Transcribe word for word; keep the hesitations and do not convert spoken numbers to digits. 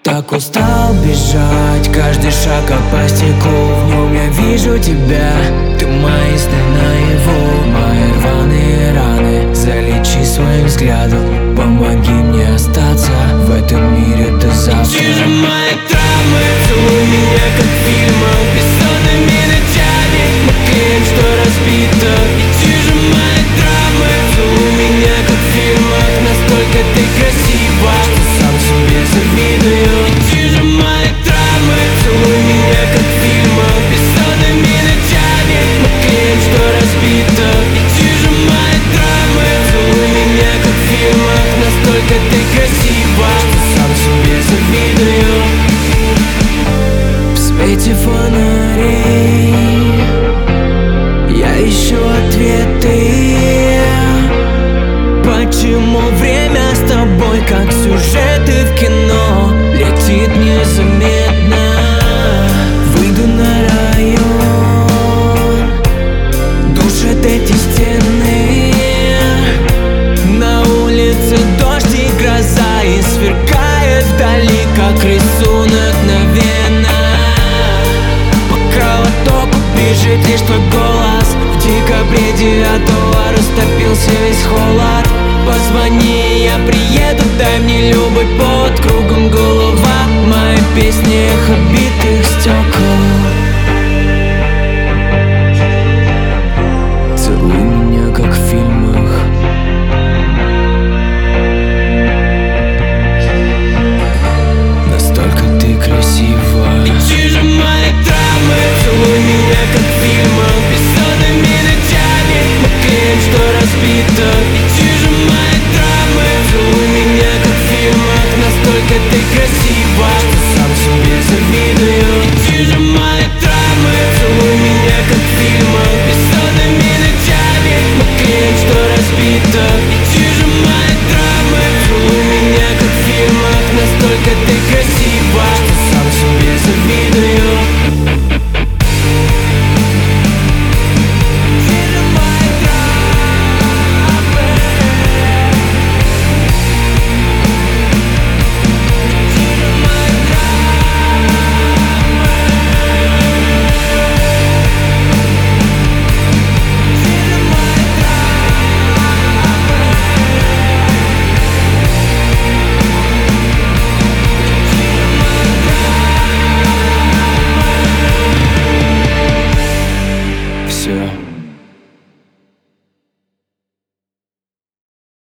так устал бежать, каждый шаг как по стеклу. В нем я вижу тебя, ты мои сны наяву. Мои рваные раны залечи своим взглядом. Помоги мне остаться в этом мире до завтра. Ты же мои травмы, целуй меня как в фильмах. Бессонными ночами мы клеим, что разбито. И ты же мои травмы, целуй меня как в фильмах. Настолько ты красива, что сам себе завидую. И ты же мои травмы, целуй меня как в фильмах. Бессонными ночами мы клеим, что разбито. И ты же мои травмы, целуй меня как в фильмах. Настолько ты красива, что сам себе завидую. В свете фонарей я ищу ответы. Почему время с тобой, как сюжеты в кино, летит незаметно? Выйду на район, душат эти стены. На улице дождь и гроза, и сверкает вдали, как рисунок на венах. По кровотоку бежит лишь твой голос. В декабре девятого растопился весь холод. Позвони, я приеду, дай мне любой повод. Кругом голова, мои песни эхо битых стекол. Целуй меня, как в фильмах. Настолько ты красива. И ты же мои травмы, целуй меня, как в фильмах. Бессонными ночами мы клеим, что разбито. И ты же мои травмы, целуй меня, как в фильмах. Настолько ты красива,